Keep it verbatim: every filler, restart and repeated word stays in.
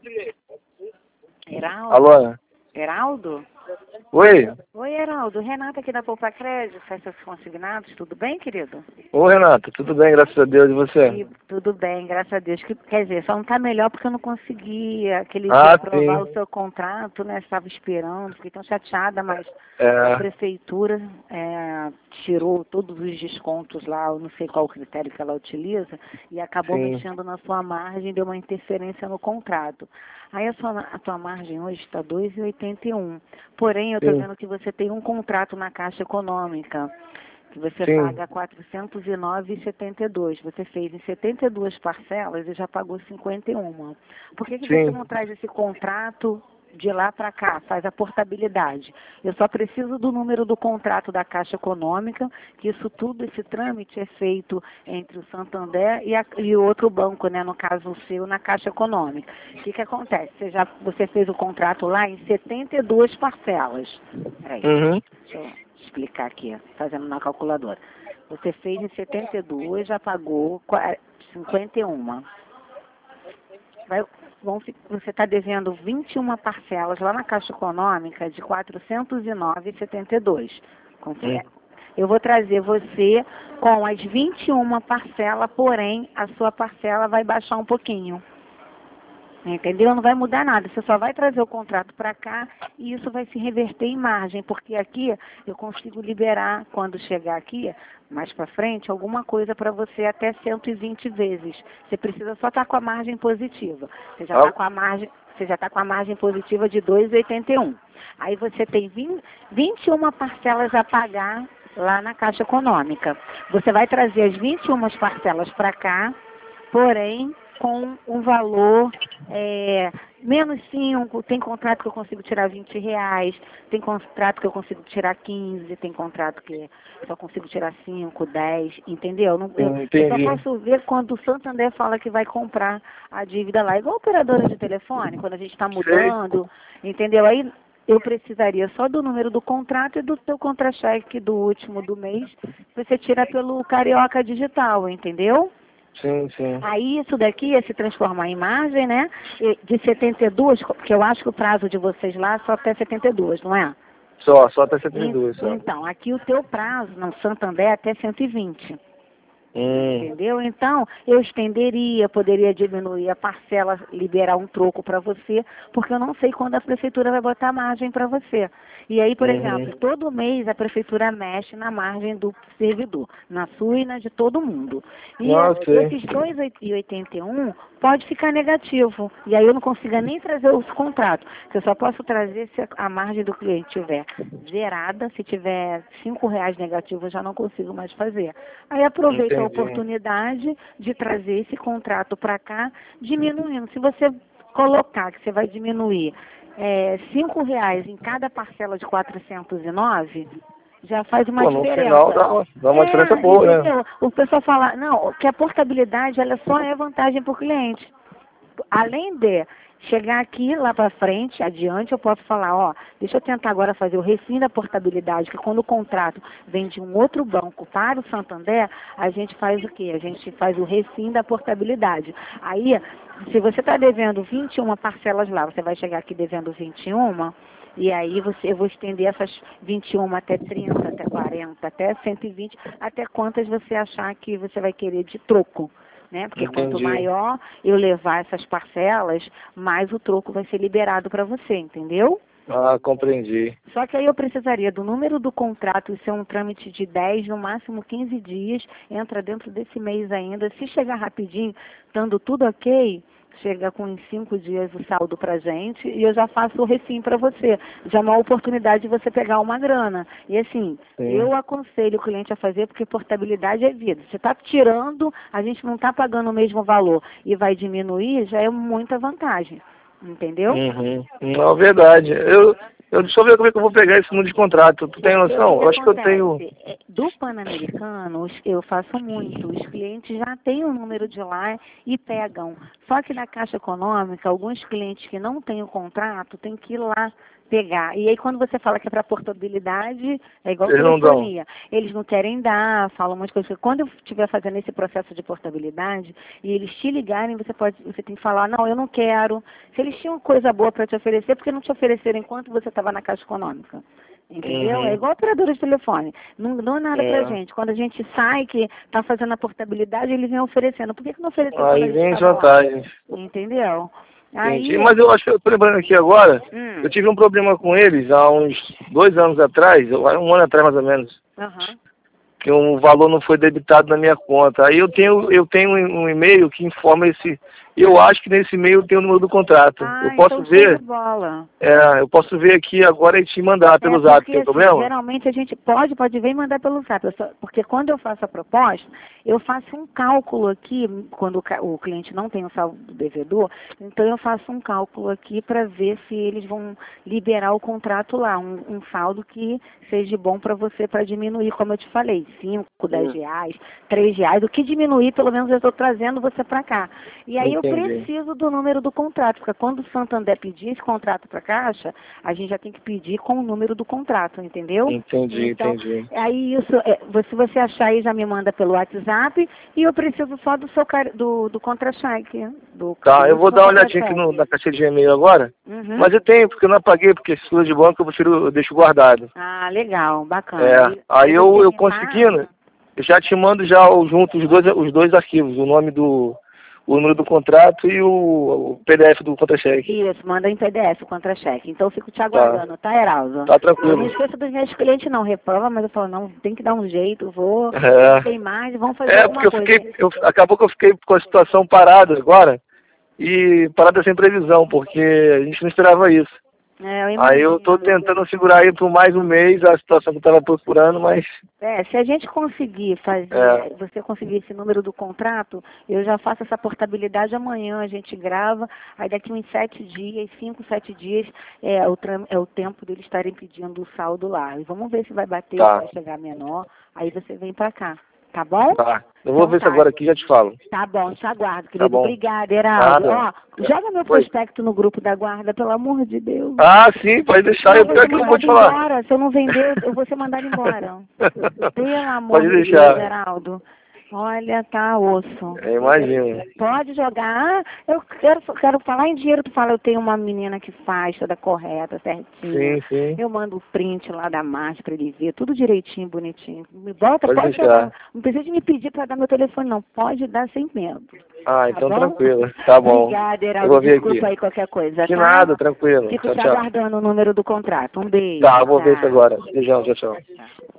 Heraldo? Alô? Heraldo? Oi? Oi, Heraldo. Renata aqui da Poupa Crédito, faz seus consignados. Tudo bem, querido? Ô, Renata, tudo bem, graças a Deus, e você? E tudo bem, graças a Deus. Que, quer dizer, só não está melhor porque eu não consegui aquele dia Ah, aprovar o sim. seu contrato, né? Estava esperando, fiquei tão chateada, mas a É, prefeitura é, tirou todos os descontos lá, eu não sei qual o critério que ela utiliza, e acabou sim, mexendo na sua margem, deu uma interferência no contrato. Aí a sua, a tua margem hoje está dois vírgula oitenta e um. Porém, eu estou sim, vendo que você tem um contrato na Caixa Econômica, que você sim. paga quatrocentos e nove vírgula setenta e dois. Você fez em setenta e duas parcelas e já pagou cinquenta e uma. Por que, que você Sim. não traz esse contrato de lá para cá, faz a portabilidade? Eu só preciso do número do contrato da Caixa Econômica, que isso tudo, esse trâmite é feito entre o Santander e, a, e o outro banco, né, no caso o seu, na Caixa Econômica. O que, que acontece? Você, já, você fez o contrato lá em setenta e duas parcelas. Peraí. Uhum. Deixa eu explicar aqui, fazendo na calculadora. Você fez em setenta e duas, já pagou cinquenta e um. Vai, vão, você está devendo vinte e uma parcelas lá na Caixa Econômica de quatrocentos e nove vírgula setenta e dois. Hum. Eu vou trazer você com as vinte e uma parcelas, porém a sua parcela vai baixar um pouquinho. Entendeu? Não vai mudar nada. Você só vai trazer o contrato para cá e isso vai se reverter em margem, porque aqui eu consigo liberar, quando chegar aqui, mais para frente, alguma coisa para você até cento e vinte vezes. Você precisa só estar com a margem positiva. Você já está Ah, com a margem, você já está com a margem positiva de dois vírgula oitenta e um. Aí você tem vinte e uma parcelas a pagar lá na Caixa Econômica. Você vai trazer as vinte e uma parcelas para cá, porém com um valor é, menos cinco, tem contrato que eu consigo tirar vinte reais, tem contrato que eu consigo tirar quinze, tem contrato que eu só consigo tirar cinco, dez, entendeu? Não, eu, hum, eu só entendi. posso ver quando o Santander fala que vai comprar a dívida lá, igual a operadora de telefone, quando a gente está Sei. mudando, entendeu? Aí eu precisaria só do número do contrato e do seu contra-cheque do último do mês, você tira pelo Carioca Digital, entendeu? Sim, sim. Aí isso daqui ia se transformar em margem, né? E de setenta e duas, porque eu acho que o prazo de vocês lá é só até setenta e duas, não é? Só, só até setenta e En- dois, só. Então, aqui o teu prazo no Santander é até cento e vinte. Hum, Entendeu? Então, eu estenderia, poderia diminuir a parcela, liberar um troco para você, porque eu não sei quando a prefeitura vai botar margem para você. E aí, por uhum. exemplo, todo mês a prefeitura mexe na margem do servidor, na sua e na de todo mundo. E Não, eh, eu sei. esses dois vírgula oitenta e um pode ficar negativo. E aí eu não consigo nem trazer os contratos, que eu só posso trazer se a margem do cliente estiver zerada, se tiver cinco reais negativo eu já não consigo mais fazer. Aí aproveita a Entendi. oportunidade de trazer esse contrato para cá, diminuindo. Se você colocar que você vai diminuir é, cinco reais em cada parcela de quatrocentos e nove, já faz uma Pô, no final diferença. dá uma, dá uma diferença É, boa, né? entendeu? O pessoal fala, não, que a portabilidade ela só é vantagem para o cliente. Além de chegar aqui lá para frente, adiante, eu posso falar, ó, deixa eu tentar agora fazer o refim da portabilidade, que quando o contrato vem de um outro banco para o Santander, a gente faz o quê? A gente faz o refim da portabilidade. Aí, se você está devendo vinte e uma parcelas lá, você vai chegar aqui devendo vinte e uma, e aí você, eu vou estender essas vinte e uma até trinta, até quarenta, até cento e vinte, até quantas você achar que você vai querer de troco. Né? Porque quanto Entendi. maior eu levar essas parcelas, mais o troco vai ser liberado para você, entendeu? Ah, compreendi. Só que aí eu precisaria do número do contrato, isso é um trâmite de dez, no máximo quinze dias, entra dentro desse mês ainda. Se chegar rapidinho, estando tudo ok, chega com em cinco dias o saldo pra gente e eu já faço o refim para você. Já é uma oportunidade de você pegar uma grana. E assim, Sim. eu aconselho o cliente a fazer porque portabilidade é vida. Você está tirando, a gente não está pagando o mesmo valor e vai diminuir, já é muita vantagem. Entendeu? Uhum. Não, verdade. Eu, eu, deixa eu ver como é que eu vou pegar esse número de contrato. Tu tem Porque o que, noção? que Eu acho que eu tenho. acontece? É, do Pan-Americano, os- eu faço muito. Os clientes já têm o número de lá e pegam. Só que na Caixa Econômica, alguns clientes que não têm o contrato têm que ir lá pegar. E aí quando você fala que é para portabilidade, é igual Eles não telefonia. Eles não querem dar, falam um monte de coisa. Quando eu estiver fazendo esse processo de portabilidade e eles te ligarem, você pode, você tem que falar, não, eu não quero. Se eles tinham coisa boa para te oferecer, por que não te ofereceram enquanto você estava na Caixa Econômica? Entendeu? Uhum. É igual operadora de telefone. Não dão nada É. pra gente. Quando a gente sai, que tá fazendo a portabilidade, eles vêm oferecendo. Por que, que não ofereceu quando a Aí gente vem as estava lá? vantagens. Entendeu? Entendi. Aí, Mas eu acho que eu tô lembrando aqui agora, hum, eu tive um problema com eles há uns dois anos atrás, um ano atrás mais ou menos, aham. que um valor não foi debitado na minha conta. Aí eu tenho, eu tenho um um e-mail que informa esse. Eu acho que nesse e-mail tem o número do contrato. Ah, Eu posso então show ver, de bola. é, eu posso ver aqui agora e te mandar É pelo zap, porque, tem assim, problema? geralmente a gente pode, pode vir e mandar pelo zap. Eu só- porque quando eu faço a proposta, eu faço um cálculo aqui, quando o, ca- o cliente não tem o saldo do devedor, então eu faço um cálculo aqui para ver se eles vão liberar o contrato lá, um, um saldo que seja bom para você, para diminuir, como eu te falei, cinco, dez Hum. reais, três reais, o que diminuir, pelo menos eu estou trazendo você para cá. E aí eu Entendi. preciso do número do contrato, porque quando o Santander pedir esse contrato para a Caixa, a gente já tem que pedir com o número do contrato, entendeu? Entendi, Então, entendi. aí isso, é, se você achar aí, já me manda pelo WhatsApp e eu preciso só do seu car- do, do contra-cheque. Do, Tá, do eu vou seu dar uma olhadinha aqui no, contra-cheque. na caixa de e-mail agora, Uhum. mas eu tenho, porque eu não apaguei, porque esse seguro de banco eu prefiro, eu deixo guardado. Ah, legal, bacana. É, E- aí eu, você eu me conseguindo, passa? eu já te mando já o- junto os dois, os dois arquivos, o nome do, o número do contrato e o, o P D F do contra-cheque. Isso, manda em P D F o contra-cheque. Então eu fico te Tá, aguardando, tá, Heraldo? tá Eu tranquilo. não esqueço dos meus clientes não, reprova, mas eu falo, não, tem que dar um jeito, vou, É, tem mais, vamos fazer é alguma porque eu coisa. fiquei, eu, acabou que eu fiquei com a situação parada agora, e parada sem previsão, porque a gente não esperava isso. É, eu Aí eu tô imagino. tentando segurar aí por mais um mês a situação que eu tava procurando, mas É, se a gente conseguir fazer, é, você conseguir esse número do contrato, eu já faço essa portabilidade amanhã, a gente grava, aí daqui uns sete dias, cinco, sete dias, é o, tram- é o tempo deles estarem pedindo o saldo lá. E vamos ver se vai bater, se tá, vai chegar menor, aí você vem pra cá, tá bom? tá. Eu vou Então ver se tá, agora aqui e já te falo. tá bom, te aguardo, Tá querido. bom. Obrigada, Heraldo. Nada. Ó, joga meu Oi. prospecto no grupo da guarda, pelo amor de Deus. Ah, sim, pode deixar. Não, Eu eu vou pior ser que eu não vou mandado te falar. embora. Se eu não vender, eu vou ser mandado embora. Pelo amor Pode de Deus, deixar. Geraldo. Olha, tá osso. Eu imagino. Pode jogar. Ah, eu quero, quero falar em dinheiro. Tu fala, eu tenho uma menina que faz toda correta, certinho. Sim, sim. Eu mando o print lá da marcha pra ele ver, tudo direitinho, bonitinho. Me bota, Pode pode deixar. jogar. Não precisa de me pedir pra dar meu telefone, não. Pode dar sem medo. Ah, Tá então bom? tranquilo. Tá bom. Obrigada, Eu Heraldo. vou ver Desculpa aqui. aí qualquer coisa, De tá? nada, tranquilo. Fico Tchau, te tchau. aguardando o número do contrato. Um beijo. Tá, eu vou ver isso Tchau. agora. Beijão, tchau, tchau. Tchau.